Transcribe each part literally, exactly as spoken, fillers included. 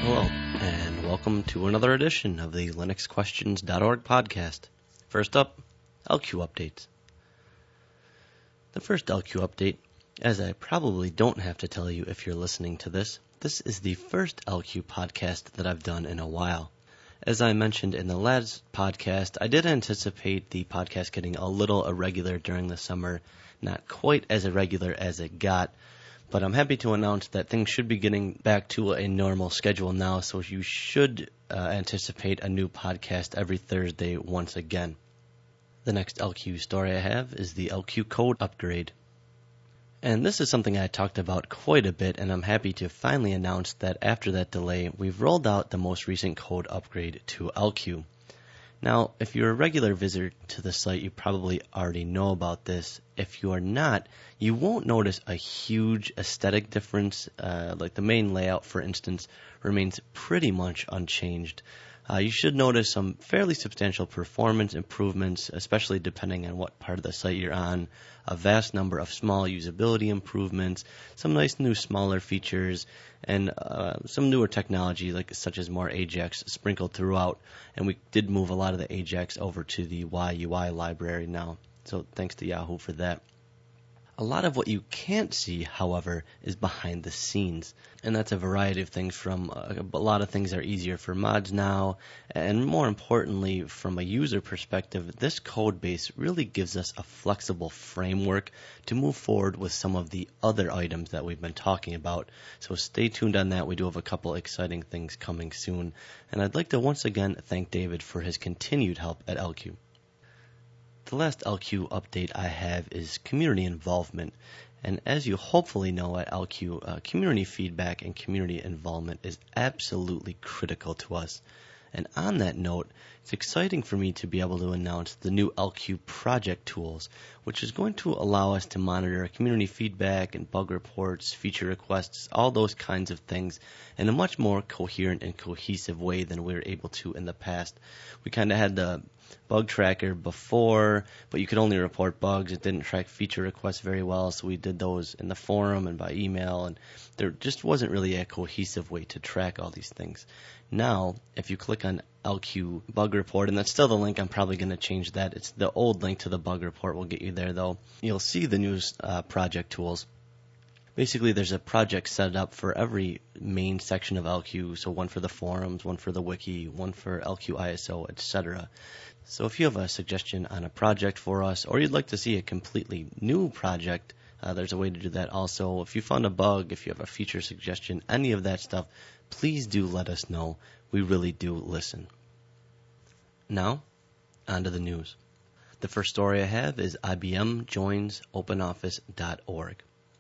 Hello, and welcome to another edition of the Linux Questions dot org podcast. First up, L Q updates. The first L Q update, as I probably don't have to tell you if you're listening to this, this is the first L Q podcast that I've done in a while. As I mentioned in the last podcast, I did anticipate the podcast getting a little irregular during the summer, not quite as irregular as it got, but I'm happy to announce that things should be getting back to a normal schedule now, so you should uh, anticipate a new podcast every Thursday once again. The next L Q story I have is the L Q code upgrade. And this is something I talked about quite a bit, and I'm happy to finally announce that after that delay, we've rolled out the most recent code upgrade to L Q. Now, if you're a regular visitor to the site, you probably already know about this. If you are not, you won't notice a huge aesthetic difference. Uh, like the main layout, for instance, remains pretty much unchanged. Uh, you should notice some fairly substantial performance improvements, especially depending on what part of the site you're on, a vast number of small usability improvements, some nice new smaller features, and uh, some newer technology like such as more Ajax sprinkled throughout. And we did move a lot of the Ajax over to the Y U I library now, so thanks to Yahoo for that. A lot of what you can't see, however, is behind the scenes, and that's a variety of things. From uh, a lot of things are easier for mods now, and more importantly, from a user perspective, this code base really gives us a flexible framework to move forward with some of the other items that we've been talking about. So stay tuned on that. We do have a couple exciting things coming soon, and I'd like to once again thank David for his continued help at L Q. The last L Q update I have is community involvement, and as you hopefully know at L Q, uh, community feedback and community involvement is absolutely critical to us. And on that note, it's exciting for me to be able to announce the new L Q project tools, which is going to allow us to monitor community feedback and bug reports, feature requests, all those kinds of things in a much more coherent and cohesive way than we were able to in the past. We kind of had the bug tracker before, but you could only report bugs. It didn't track feature requests very well, so we did those in the forum and by email, and there just wasn't really a cohesive way to track all these things. Now, if you click on L Q bug report, and that's still the link, I'm probably going to change that. It's the old link to the bug report will get you there, though. You'll see the new uh, project tools. Basically, there's a project set up for every main section of L Q, so one for the forums, one for the wiki, one for L Q I S O, et cetera. So if you have a suggestion on a project for us, or you'd like to see a completely new project, uh, there's a way to do that also. If you found a bug, if you have a feature suggestion, any of that stuff, please do let us know. We really do listen. Now, on to the news. The first story I have is I B M joins open office dot org.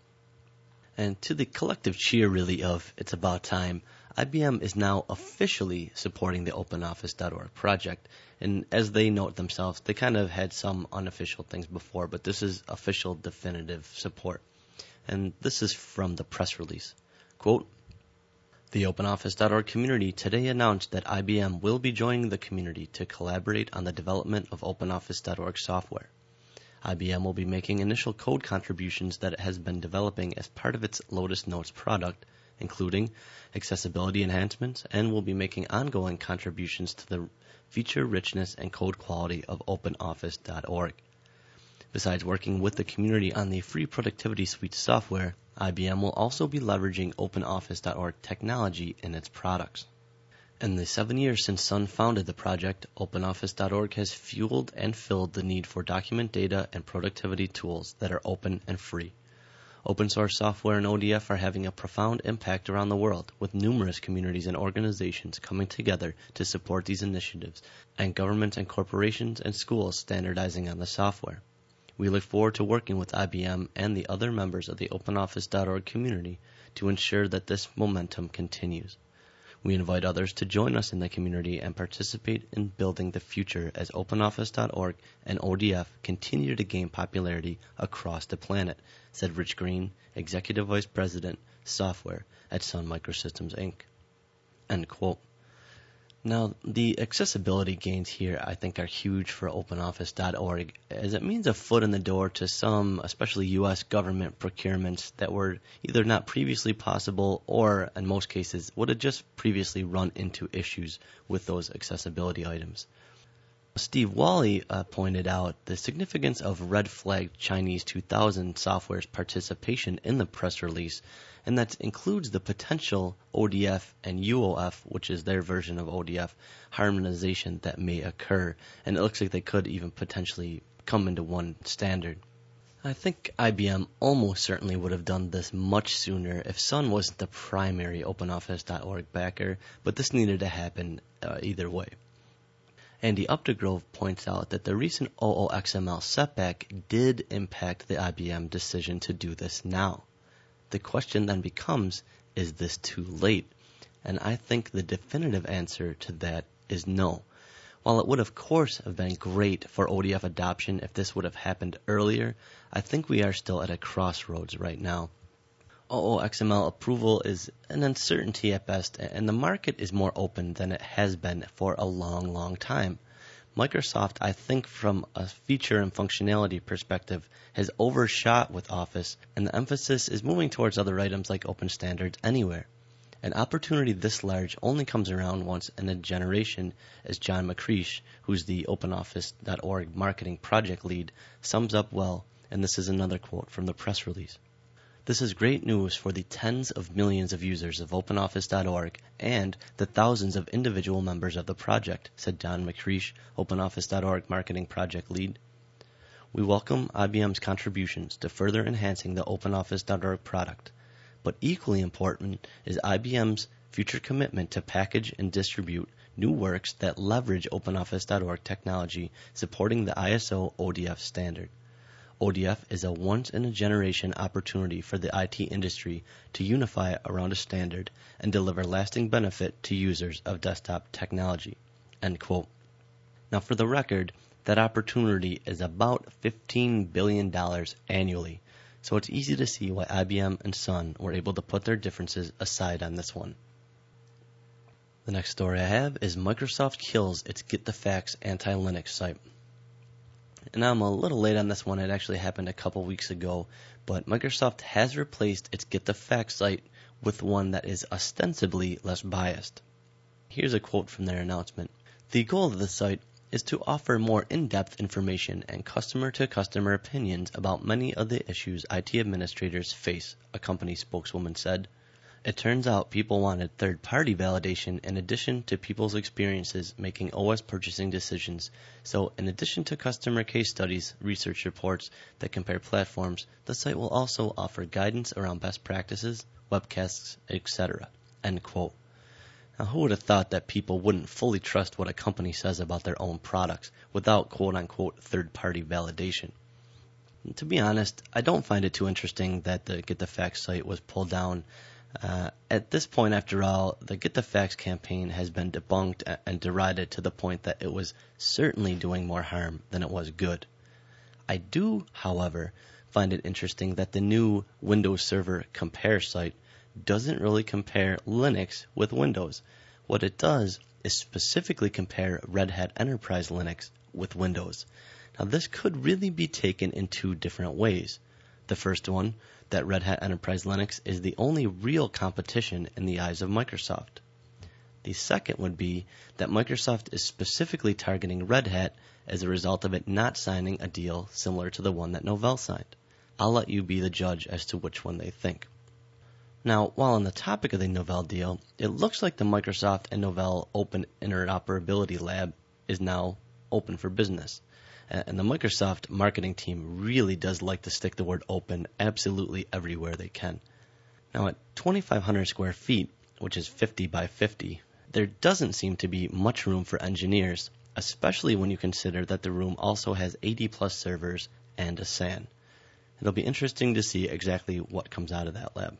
And to the collective cheer, really, of it's about time, I B M is now officially supporting the open office dot org project. And as they note themselves, they kind of had some unofficial things before, but this is official, definitive support. And this is from the press release. Quote, "The open office dot org community today announced that I B M will be joining the community to collaborate on the development of open office dot org software. I B M will be making initial code contributions that it has been developing as part of its Lotus Notes product, including accessibility enhancements, and will be making ongoing contributions to the feature richness and code quality of open office dot org. Besides working with the community on the free productivity suite software, I B M will also be leveraging open office dot org technology in its products." In the seven years since Sun founded the project, open office dot org has fueled and filled the need for document data and productivity tools that are open and free. Open source software and O D F are having a profound impact around the world, with numerous communities and organizations coming together to support these initiatives, and governments and corporations and schools standardizing on the software. We look forward to working with I B M and the other members of the open office dot org community to ensure that this momentum continues. We invite others to join us in the community and participate in building the future as open office dot org and O D F continue to gain popularity across the planet, said Rich Green, Executive Vice President, Software at Sun Microsystems, Incorporated. End quote. Now, the accessibility gains here I think are huge for OpenOffice dot org, as it means a foot in the door to some, especially U S government procurements that were either not previously possible or, in most cases, would have just previously run into issues with those accessibility items. Steve Wally uh, pointed out the significance of red flag Chinese two thousand software's participation in the press release, and that includes the potential O D F and U O F, which is their version of O D F, harmonization that may occur, and it looks like they could even potentially come into one standard. I think I B M almost certainly would have done this much sooner if Sun wasn't the primary OpenOffice dot org backer, but this needed to happen uh, either way. Andy Updegrove points out that the recent O O X M L setback did impact the I B M decision to do this now. The question then becomes, is this too late? And I think the definitive answer to that is no. While it would of course have been great for O D F adoption if this would have happened earlier, I think we are still at a crossroads right now. O O X M L approval is an uncertainty at best, and the market is more open than it has been for a long, long time. Microsoft, I think from a feature and functionality perspective, has overshot with Office, and the emphasis is moving towards other items like open standards anywhere. An opportunity this large only comes around once in a generation, as John McCreesh, who's the OpenOffice dot org marketing project lead, sums up well, and this is another quote from the press release. This is great news for the tens of millions of users of OpenOffice dot org and the thousands of individual members of the project, said John McCreesh, OpenOffice dot org marketing project lead. We welcome I B M's contributions to further enhancing the OpenOffice dot org product, but equally important is I B M's future commitment to package and distribute new works that leverage OpenOffice dot org technology supporting the I S O O D F standard. O D F is a once-in-a-generation opportunity for the I T industry to unify around a standard and deliver lasting benefit to users of desktop technology. End quote. Now, for the record, that opportunity is about fifteen billion dollars annually, so it's easy to see why I B M and Sun were able to put their differences aside on this one. The next story I have is Microsoft kills its Get the Facts anti-Linux site. And I'm a little late on this one. It actually happened a couple weeks ago, but Microsoft has replaced its Get the Facts site with one that is ostensibly less biased. Here's a quote from their announcement. The goal of the site is to offer more in-depth information and customer-to-customer opinions about many of the issues I T administrators face, a company spokeswoman said. It turns out people wanted third-party validation in addition to people's experiences making O S purchasing decisions. So in addition to customer case studies, research reports that compare platforms, the site will also offer guidance around best practices, webcasts, et cetera. End quote. Now, who would have thought that people wouldn't fully trust what a company says about their own products without quote-unquote third-party validation? To be honest, I don't find it too interesting that the Get the Facts site was pulled down. Uh, at this point, after all, the Get the Facts campaign has been debunked and derided to the point that it was certainly doing more harm than it was good. I do, however, find it interesting that the new Windows Server Compare site doesn't really compare Linux with Windows. What it does is specifically compare Red Hat Enterprise Linux with Windows. Now, this could really be taken in two different ways. The first one, that Red Hat Enterprise Linux is the only real competition in the eyes of Microsoft. The second would be that Microsoft is specifically targeting Red Hat as a result of it not signing a deal similar to the one that Novell signed. I'll let you be the judge as to which one they think. Now, while on the topic of the Novell deal, it looks like the Microsoft and Novell Open Interoperability Lab is now open for business. And the Microsoft marketing team really does like to stick the word open absolutely everywhere they can. Now, at twenty-five hundred square feet, which is fifty by fifty, there doesn't seem to be much room for engineers, especially when you consider that the room also has eighty plus servers and a S A N. It'll be interesting to see exactly what comes out of that lab.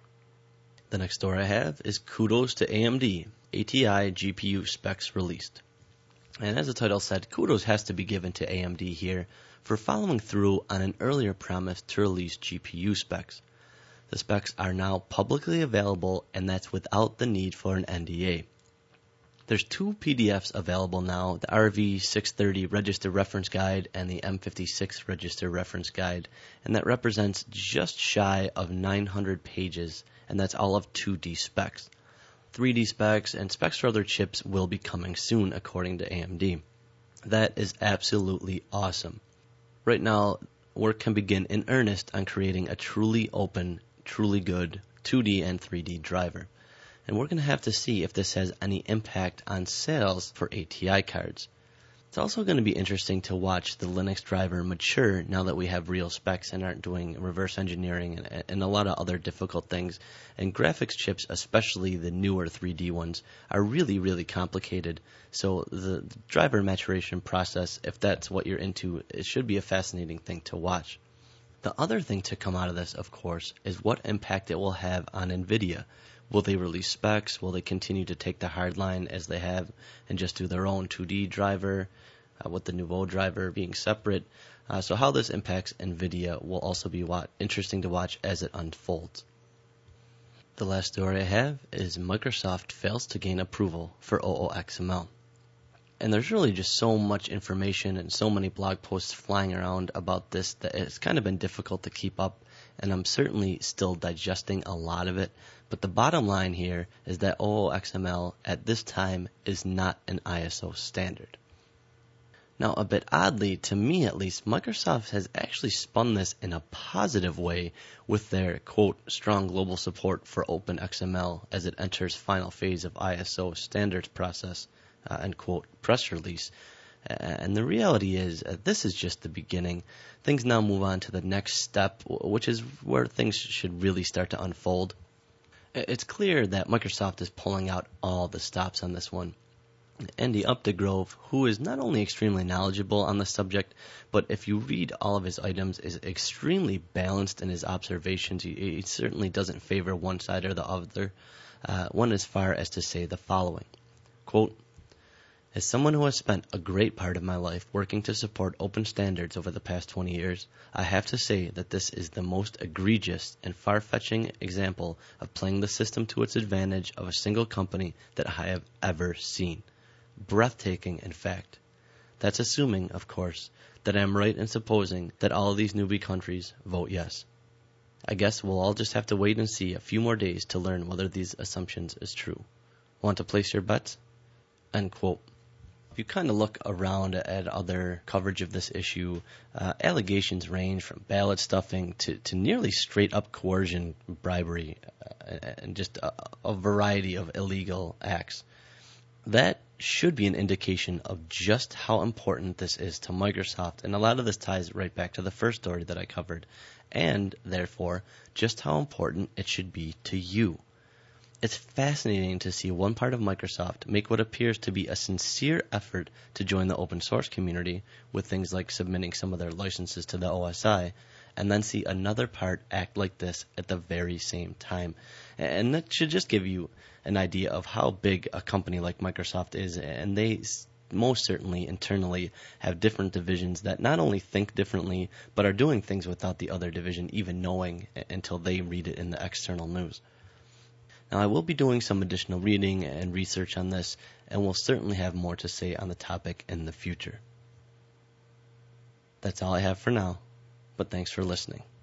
The next story I have is kudos to A M D, A T I G P U specs released. And as the title said, kudos has to be given to A M D here for following through on an earlier promise to release G P U specs. The specs are now publicly available, and that's without the need for an N D A. There's two P D Fs available now, the R V six thirty Register Reference Guide and the M fifty-six Register Reference Guide, and that represents just shy of nine hundred pages, and that's all of two D specs. three D specs and specs for other chips will be coming soon, according to A M D. That is absolutely awesome. Right now, work can begin in earnest on creating a truly open, truly good two D and three D driver. And we're going to have to see if this has any impact on sales for A T I cards. It's also going to be interesting to watch the Linux driver mature now that we have real specs and aren't doing reverse engineering and, and a lot of other difficult things. And graphics chips, especially the newer three D ones, are really, really complicated. So the, the driver maturation process, if that's what you're into, it should be a fascinating thing to watch. The other thing to come out of this, of course, is what impact it will have on NVIDIA. Will they release specs? Will they continue to take the hard line as they have and just do their own two D driver uh, with the Nouveau driver being separate? Uh, so how this impacts NVIDIA will also be wa- interesting to watch as it unfolds. The last story I have is Microsoft fails to gain approval for O O X M L. And there's really just so much information and so many blog posts flying around about this that it's kind of been difficult to keep up, and I'm certainly still digesting a lot of it. But the bottom line here is that O O X M L at this time is not an I S O standard. Now, a bit oddly, to me at least, Microsoft has actually spun this in a positive way with their, quote, strong global support for OpenXML as it enters final phase of I S O standards process, uh, end quote, press release. And the reality is, uh, this is just the beginning. Things now move on to the next step, which is where things should really start to unfold. It's clear that Microsoft is pulling out all the stops on this one. Andy Updegrove, who is not only extremely knowledgeable on the subject, but if you read all of his items, is extremely balanced in his observations. He, he certainly doesn't favor one side or the other. Uh, one as far as to say the following, quote, as someone who has spent a great part of my life working to support open standards over the past twenty years, I have to say that this is the most egregious and far-fetching example of playing the system to its advantage of a single company that I have ever seen. Breathtaking, in fact. That's assuming, of course, that I am right in supposing that all of these newbie countries vote yes. I guess we'll all just have to wait and see a few more days to learn whether these assumptions is true. Want to place your bets? End quote. If you kind of look around at other coverage of this issue, uh, allegations range from ballot stuffing to, to nearly straight-up coercion, bribery, uh, and just a, a variety of illegal acts. That should be an indication of just how important this is to Microsoft, and a lot of this ties right back to the first story that I covered, and therefore just how important it should be to you. It's fascinating to see one part of Microsoft make what appears to be a sincere effort to join the open source community with things like submitting some of their licenses to the O S I, and then see another part act like this at the very same time. And that should just give you an idea of how big a company like Microsoft is, and they most certainly internally have different divisions that not only think differently, but are doing things without the other division even knowing until they read it in the external news. Now, I will be doing some additional reading and research on this, and will certainly have more to say on the topic in the future. That's all I have for now, but thanks for listening.